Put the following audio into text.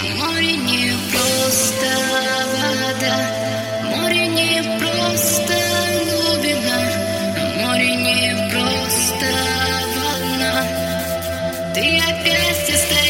море не просто вода, море не просто глубина, море не просто волна. Ты опять остаешься.